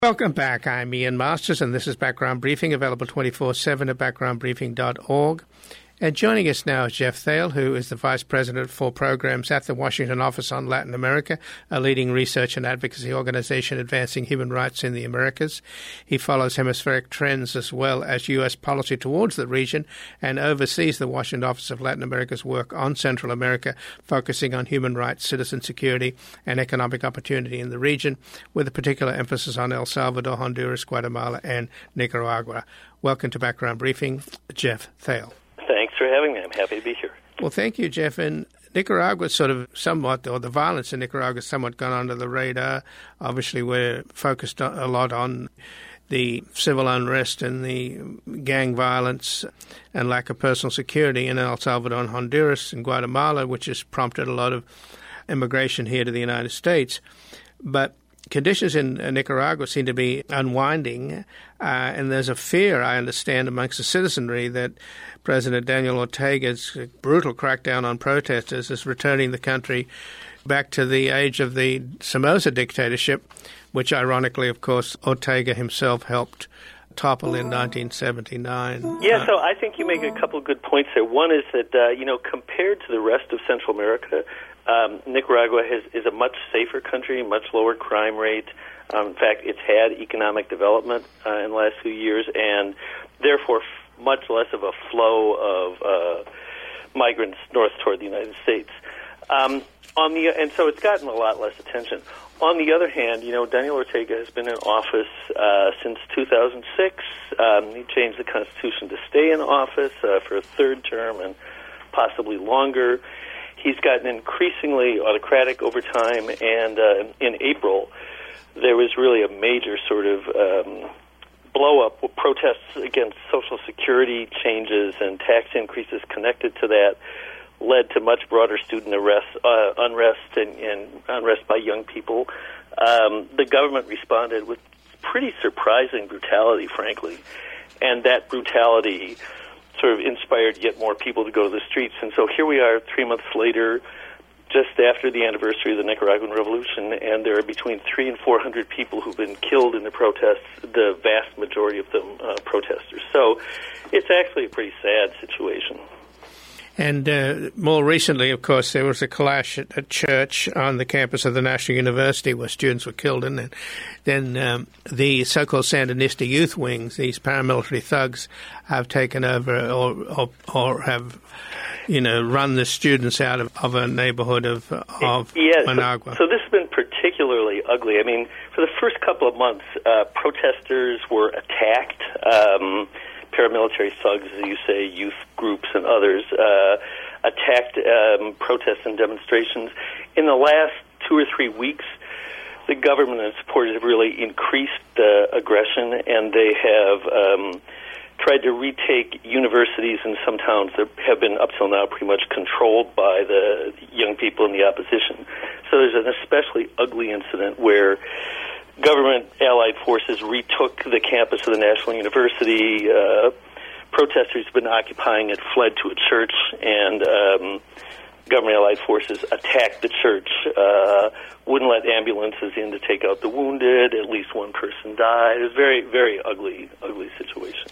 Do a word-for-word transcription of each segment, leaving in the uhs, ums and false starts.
Welcome back. I'm Ian Masters, and this is Background Briefing, available twenty-four seven at background briefing dot org. And joining us now is Jeff Thale, who is the Vice President for Programs at the Washington Office on Latin America, a leading research and advocacy organization advancing human rights in the Americas. He follows hemispheric trends as well as U S policy towards the region and oversees the Washington Office of Latin America's work on Central America, focusing on human rights, citizen security, and economic opportunity in the region, with a particular emphasis on El Salvador, Honduras, Guatemala, and Nicaragua. Welcome to Background Briefing, Jeff Thale. Thanks for having me. I'm happy to be here. Well, thank you, Jeff. And Nicaragua sort of somewhat, or the violence in Nicaragua has somewhat gone under the radar. Obviously, we're focused a lot on the civil unrest and the gang violence and lack of personal security in El Salvador and Honduras and Guatemala, which has prompted a lot of immigration here to the United States. But conditions in Nicaragua seem to be unwinding, uh, and there's a fear, I understand, amongst the citizenry that President Daniel Ortega's brutal crackdown on protesters is returning the country back to the age of the Somoza dictatorship, which ironically, of course, Ortega himself helped topple in nineteen seventy-nine. Yeah, so I think you make a couple of good points there. One is that, uh, you know, compared to the rest of Central America, um, Nicaragua has, is a much safer country, much lower crime rate. Um, in fact, it's had economic development uh, in the last few years, and therefore f- much less of a flow of uh, migrants north toward the United States. Um, on the and so it's gotten a lot less attention. On the other hand, you know, Daniel Ortega has been in office uh, since two thousand six. Um, he changed the Constitution to stay in office uh, for a third term and possibly longer. He's gotten increasingly autocratic over time, and uh, in April, there was really a major sort of um, blow-up with protests against Social Security changes and tax increases connected to that, led to much broader student arrest, uh, unrest and, and unrest by young people. Um, the government responded with pretty surprising brutality, frankly, and that brutality sort of inspired yet more people to go to the streets. And so here we are three months later, just after the anniversary of the Nicaraguan Revolution, and there are between three and four hundred people who've been killed in the protests, the vast majority of them uh, protesters. So it's actually a pretty sad situation. And uh, more recently, of course, there was a clash at a church on the campus of the National University where students were killed. And then um, the so-called Sandinista youth wings, these paramilitary thugs, have taken over or, or, or have, you know, run the students out of, of a neighborhood of, of yes, Managua. So, so this has been particularly ugly. I mean, for the first couple of months, uh, protesters were attacked. Um Paramilitary thugs, as you say, youth groups and others, uh, attacked um, protests and demonstrations. In the last two or three weeks, the government and supporters have really increased uh, aggression, and they have um, tried to retake universities in some towns that have been, up till now, pretty much controlled by the young people in the opposition. So there's an especially ugly incident where government-allied forces retook the campus of the National University. Uh, protesters have been occupying it, fled to a church, and um, government-allied forces attacked the church, uh, wouldn't let ambulances in to take out the wounded. At least one person died. It was a very, very ugly, ugly situation.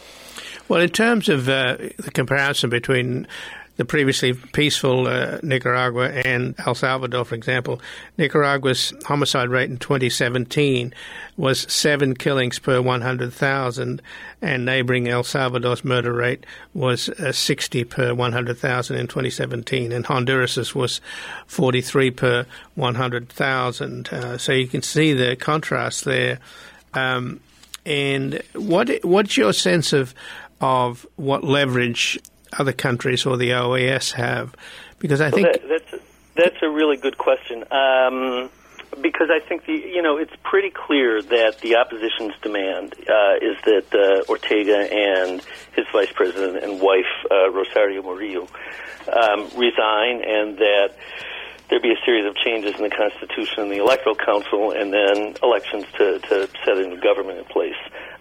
Well, in terms of uh, the comparison between the previously peaceful uh, Nicaragua and El Salvador, for example, Nicaragua's homicide rate in twenty seventeen was seven killings per one hundred thousand, and neighboring El Salvador's murder rate was uh, sixty per one hundred thousand in twenty seventeen, and Honduras's was forty-three per one hundred thousand. Uh, so you can see the contrast there. Um, and what what's your sense of of what leverage other countries or the O A S have? Because I think well, that, that's a, that's a really good question. Um, because I think the you know it's pretty clear that the opposition's demand uh, is that uh, Ortega and his vice president and wife uh, Rosario Murillo um, resign, and that there be a series of changes in the Constitution and the Electoral Council, and then elections to, to set a new government in place.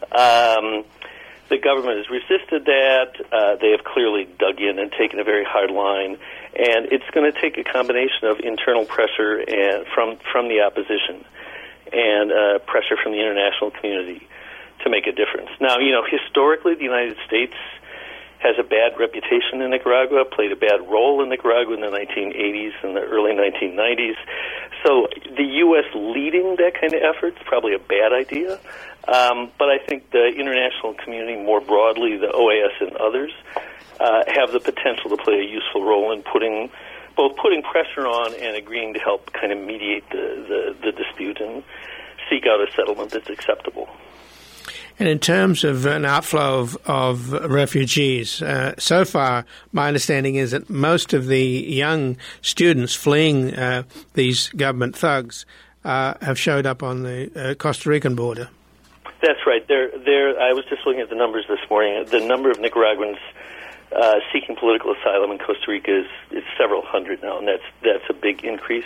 Um, The government has resisted that. Uh, they have clearly dug in and taken a very hard line, and it's going to take a combination of internal pressure and from from the opposition. and uh, pressure from the international community to make a difference. Now, you know, historically, the United States has a bad reputation in Nicaragua, played a bad role in Nicaragua in the nineteen eighties and the early nineteen nineties. So the U S leading that kind of effort is probably a bad idea. Um, but I think the international community more broadly, the O A S and others, uh, have the potential to play a useful role in putting both putting pressure on and agreeing to help kind of mediate the, the, the dispute and seek out a settlement that's acceptable. And in terms of an outflow of, of refugees, uh, so far my understanding is that most of the young students fleeing uh, these government thugs uh, have showed up on the uh, Costa Rican border. That's right. There, there. I was just looking at the numbers this morning. The number of Nicaraguans uh, seeking political asylum in Costa Rica is, is several hundred now, and that's that's a big increase.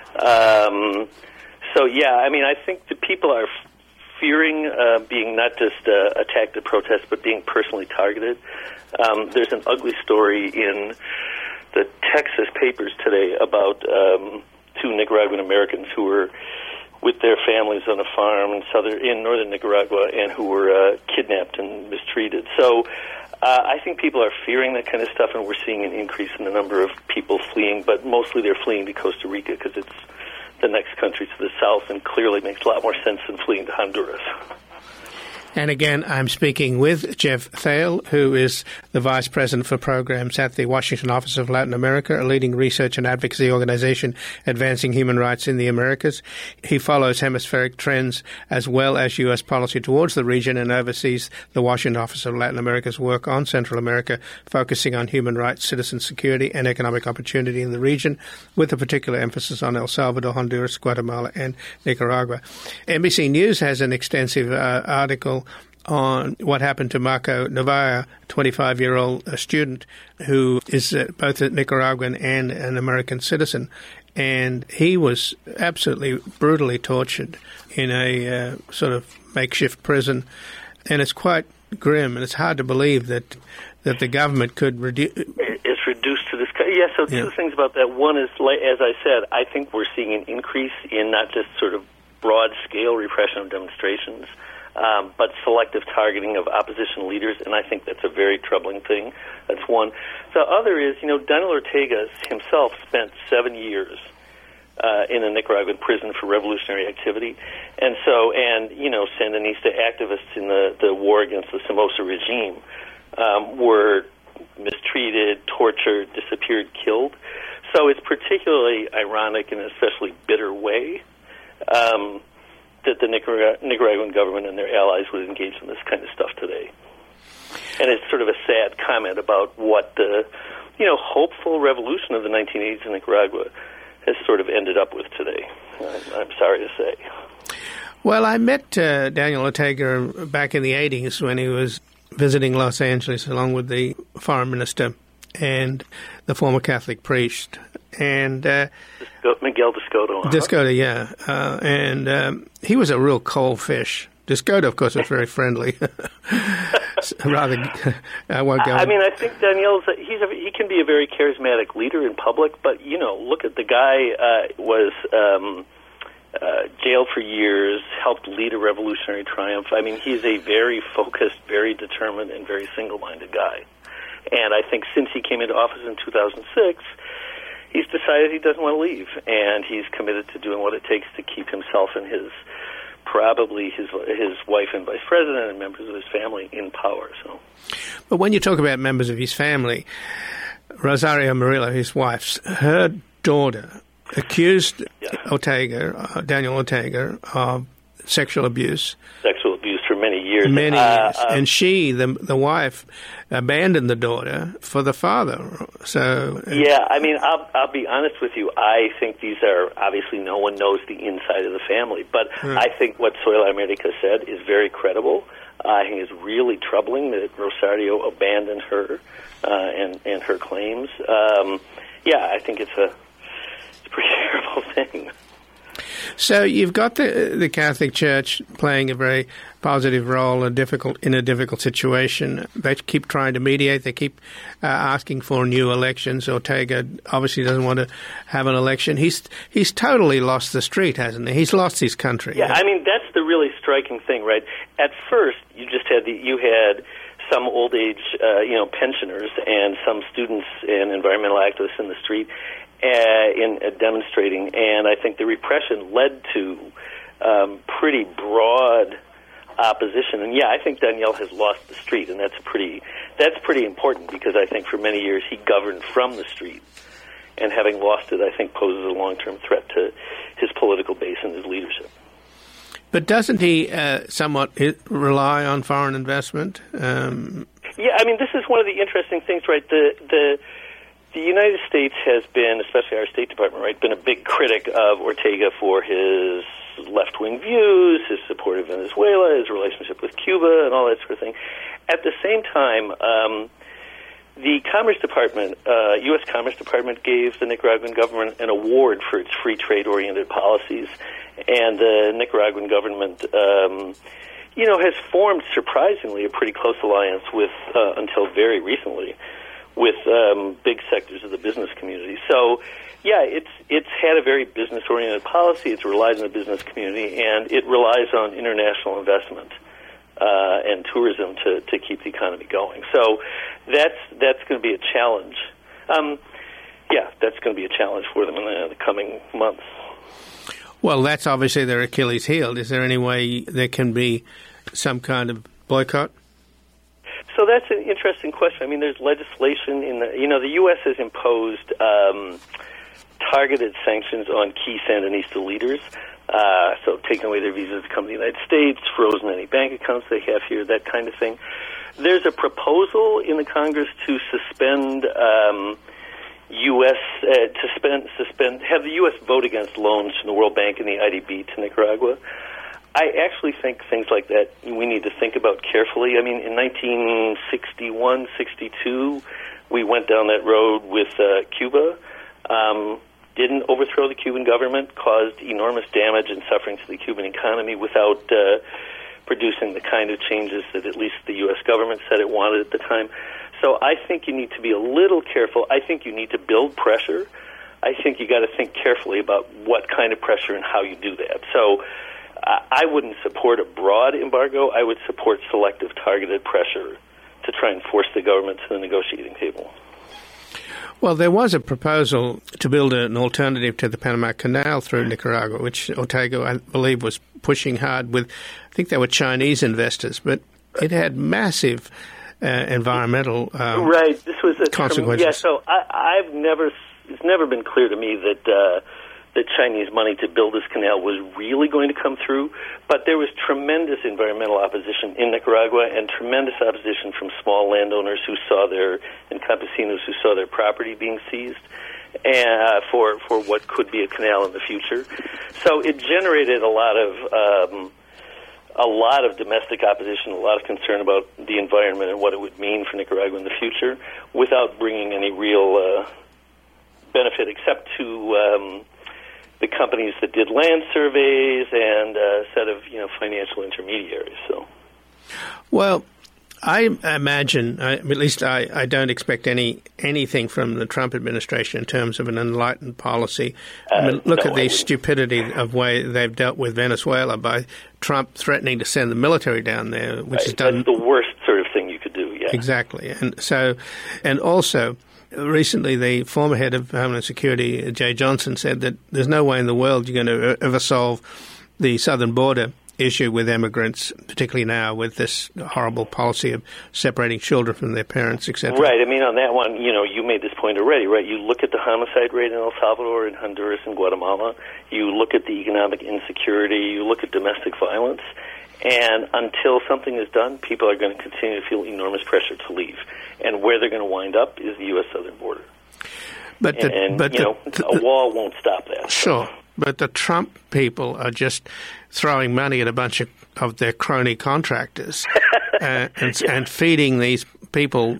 Um, so yeah, I mean, I think the people are fearing uh, being not just uh, attacked at protests, but being personally targeted. Um, there's an ugly story in the Texas papers today about um, two Nicaraguan Americans who were with their families on a farm in southern in northern Nicaragua and who were uh, kidnapped and mistreated. So uh, I think people are fearing that kind of stuff, and we're seeing an increase in the number of people fleeing, but mostly they're fleeing to Costa Rica because it's the next country to the south and clearly makes a lot more sense than fleeing to Honduras. And again, I'm speaking with Jeff Thale, who is the Vice President for Programs at the Washington Office of Latin America, a leading research and advocacy organization advancing human rights in the Americas. He follows hemispheric trends as well as U S policy towards the region and oversees the Washington Office of Latin America's work on Central America, focusing on human rights, citizen security, and economic opportunity in the region, with a particular emphasis on El Salvador, Honduras, Guatemala, and Nicaragua. N B C News has an extensive uh, article on what happened to Marco Navarro, a twenty-five-year-old student who is uh, both a Nicaraguan and an American citizen. And he was absolutely brutally tortured in a uh, sort of makeshift prison. And it's quite grim, and it's hard to believe that that the government could reduce... It's reduced to this... Yeah, so two Yeah. things about that. One is, as I said, I think we're seeing an increase in not just sort of broad-scale repression of demonstrations, Um, but selective targeting of opposition leaders, and I think that's a very troubling thing. That's one. The other is, you know, Daniel Ortega himself spent seven years uh, in a Nicaraguan prison for revolutionary activity, and so, and, you know, Sandinista activists in the, the war against the Somoza regime um, were mistreated, tortured, disappeared, killed. So it's particularly ironic in an especially bitter way Um, that the Nicarag- Nicaraguan government and their allies would engage in this kind of stuff today. And it's sort of a sad comment about what the, you know, hopeful revolution of the nineteen eighties in Nicaragua has sort of ended up with today. I'm, I'm sorry to say. Well, I met uh, Daniel Ortega back in the eighties when he was visiting Los Angeles along with the foreign minister and the former Catholic priest. And uh, Miguel Descoto. Uh-huh. Descoto, yeah. Uh, and um, he was a real cold fish. Descoto, of course, was very friendly. Rather, I won't go. I mean, I think Daniel's a, he's a, he can be a very charismatic leader in public, but you know, look at the guy uh, was um, uh, jailed for years, helped lead a revolutionary triumph. I mean, he's a very focused, very determined, and very single-minded guy. And I think since he came into office in two thousand six. He's decided he doesn't want to leave, and he's committed to doing what it takes to keep himself and his, probably his his wife and vice president and members of his family in power. So, but when you talk about members of his family, Rosario Murillo, his wife, her daughter accused yeah. Ortega, uh, Daniel Ortega, of sexual abuse. Sexual abuse for many years. Many uh, years. Uh, and she, the the wife, abandoned the daughter for the father. So yeah, I mean, I'll, I'll be honest with you. I think these are, obviously no one knows the inside of the family, but right. I think what Soy La America said is very credible. Uh, I think it's really troubling that Rosario abandoned her uh, and, and her claims. Um, yeah, I think it's a, it's a pretty terrible thing. So you've got the the Catholic Church playing a very positive role in a difficult in a difficult situation. They keep trying to mediate. They keep uh, asking for new elections. Ortega obviously doesn't want to have an election. He's he's totally lost the street, hasn't he? He's lost his country. Yeah, I mean that's the really striking thing, right? At first, you just had the you had some old age, uh, you know, pensioners and some students and environmental activists in the street. Uh, in uh, demonstrating, and I think the repression led to um, pretty broad opposition. And yeah, I think Daniel has lost the street, and that's pretty that's pretty important because I think for many years he governed from the street, and having lost it, I think poses a long-term threat to his political base and his leadership. But doesn't he uh, somewhat rely on foreign investment? Um, yeah, I mean, this is one of the interesting things, right? The the The United States has been, especially our State Department, right, been a big critic of Ortega for his left-wing views, his support of Venezuela, his relationship with Cuba, and all that sort of thing. At the same time, um, the Commerce Department, uh, U S Commerce Department, gave the Nicaraguan government an award for its free trade-oriented policies, and the Nicaraguan government, um, you know, has formed surprisingly a pretty close alliance with, uh, until very recently, with um, big sectors of the business community. So, yeah, it's it's had a very business-oriented policy. It's relied on the business community, and it relies on international investment uh, and tourism to, to keep the economy going. So that's that's going to be a challenge. Um, yeah, that's going to be a challenge for them in the, the coming months. Well, that's obviously their Achilles heel. Is there any way there can be some kind of boycott? So that's an interesting question. I mean, there's legislation in the, you know, the U S has imposed um, targeted sanctions on key Sandinista leaders. Uh, so taking away their visas to come to the United States, frozen any bank accounts they have here, that kind of thing. There's a proposal in the Congress to suspend um, U S uh, to suspend, suspend, have the U S vote against loans from the World Bank and the I D B to Nicaragua. I actually think things like that we need to think about carefully. I mean, in nineteen sixty-one, sixty-two, we went down that road with uh, Cuba, um, didn't overthrow the Cuban government, caused enormous damage and suffering to the Cuban economy without uh, producing the kind of changes that at least the U S government said it wanted at the time. So I think you need to be a little careful. I think you need to build pressure. I think you got to think carefully about what kind of pressure and how you do that. So I wouldn't support a broad embargo. I would support selective, targeted pressure to try and force the government to the negotiating table. Well, there was a proposal to build an alternative to the Panama Canal through Nicaragua, which Ortega, I believe, was pushing hard with, I think they were Chinese investors, but it had massive uh, environmental um, right. This was a consequences. Term, yeah, so I, I've never, it's never been clear to me that uh, that Chinese money to build this canal was really going to come through, but there was tremendous environmental opposition in Nicaragua and tremendous opposition from small landowners who saw their, and campesinos who saw their property being seized uh, for for what could be a canal in the future. So it generated a lot of um, a lot of domestic opposition, a lot of concern about the environment and what it would mean for Nicaragua in the future, without bringing any real uh, benefit, except to um, the companies that did land surveys and a set of, you know, financial intermediaries. So, well, I imagine, I, at least I, I don't expect any anything from the Trump administration in terms of an enlightened policy. I mean, look uh, no, at the stupidity of way they've dealt with Venezuela by Trump threatening to send the military down there, which right, is done. That's the worst sort of thing you could do. Yeah, exactly, and so, and also. Recently, the former head of Homeland Security, Jay Johnson, said that there's no way in the world you're going to ever solve the southern border issue with immigrants, particularly now with this horrible policy of separating children from their parents, et cetera. Right. I mean, on that one, you know, you made this point already, right? You look at the homicide rate in El Salvador, in Honduras, and Guatemala. You look at the economic insecurity. You look at domestic violence. And until something is done, people are going to continue to feel enormous pressure to leave. And where they're going to wind up is the U S southern border. But the, and, but you the, know, the, a wall won't stop that. Sure. So. But the Trump people are just throwing money at a bunch of, of their crony contractors uh, and, yeah. and feeding these people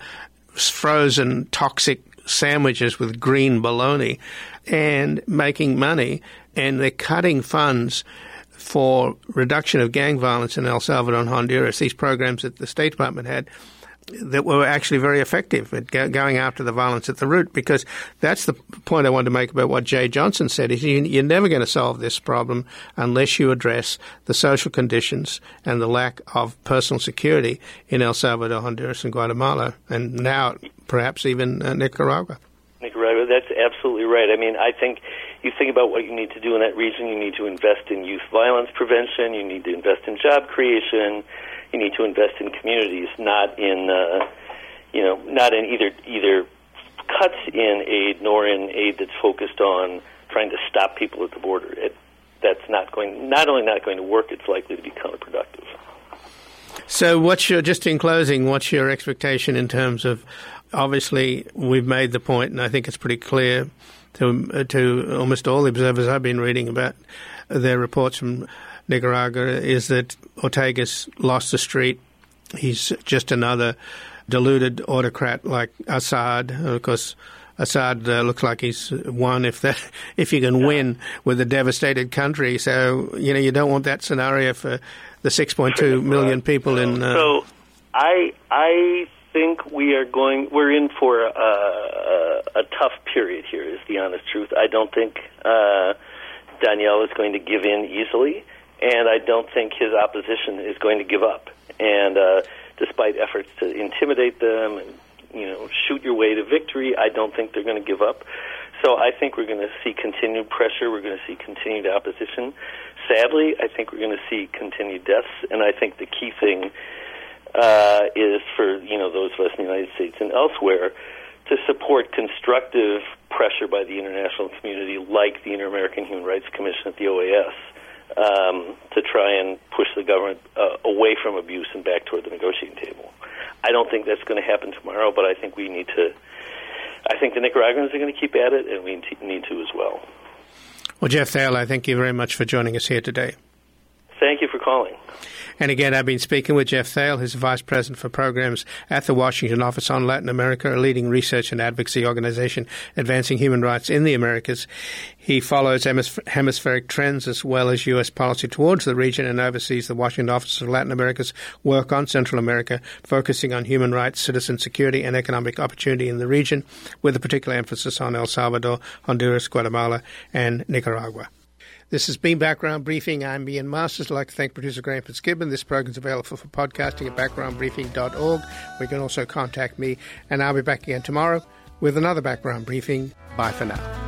frozen, toxic sandwiches with green bologna and making money and they're cutting funds for reduction of gang violence in El Salvador and Honduras, these programs that the State Department had that were actually very effective at go- going after the violence at the root, because that's the point I wanted to make about what Jay Johnson said. Is you, you're never going to solve this problem unless you address the social conditions and the lack of personal security in El Salvador, Honduras, and Guatemala, and now perhaps even uh, Nicaragua. Nicaragua, that's absolutely right. I mean, I think you think about what you need to do in that region. You need to invest in youth violence prevention. You need to invest in job creation. You need to invest in communities, not in, uh, you know, not in either either cuts in aid nor in aid that's focused on trying to stop people at the border. It, that's not going, not only not going to work, it's likely to be counterproductive. So, what's your, just in closing, what's your expectation in terms of? Obviously, we've made the point, and I think it's pretty clear to uh, to almost all the observers I've been reading about their reports from Nicaragua, is that Ortega's lost the street. He's just another deluded autocrat like Assad. Of course, Assad uh, looks like he's won if that, if you can win with a devastated country. So, you know, you don't want that scenario for the six point two million people in... Uh, so, I... I think we are going, we're in for a, a, a tough period here, is the honest truth. I don't think uh, Daniel is going to give in easily, and I don't think his opposition is going to give up. And uh, despite efforts to intimidate them and, you know, shoot your way to victory, I don't think they're going to give up. So I think we're going to see continued pressure. We're going to see continued opposition. Sadly, I think we're going to see continued deaths, and I think the key thing Uh, is for, you know, those of us in the United States and elsewhere to support constructive pressure by the international community, like the Inter-American Human Rights Commission at the O A S, um, to try and push the government uh, away from abuse and back toward the negotiating table. I don't think that's going to happen tomorrow, but I think we need to, I think the Nicaraguans are going to keep at it, and we need to as well. Well, Jeff Thale, I thank you very much for joining us here today. Thank you for calling. And again, I've been speaking with Jeff Thale, who's the Vice President for Programs at the Washington Office on Latin America, a leading research and advocacy organization advancing human rights in the Americas. He follows hemispheric trends as well as U S policy towards the region and oversees the Washington Office of Latin America's work on Central America, focusing on human rights, citizen security, and economic opportunity in the region, with a particular emphasis on El Salvador, Honduras, Guatemala, and Nicaragua. This has been Background Briefing. I'm Ian Masters. I'd like to thank producer Graham Fitzgibbon. This program is available for podcasting at background briefing dot org. You can also contact me, and I'll be back again tomorrow with another Background Briefing. Bye for now.